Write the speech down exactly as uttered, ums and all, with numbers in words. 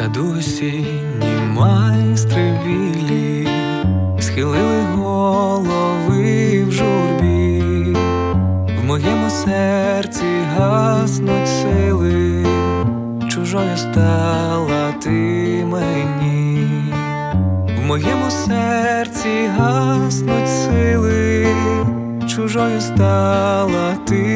саду осінні майстри білі схилили голови в журбі, в моєму серці гаснуть сили, чужою стала ти мені. В моєму серці гаснуть сили, чужою стала ти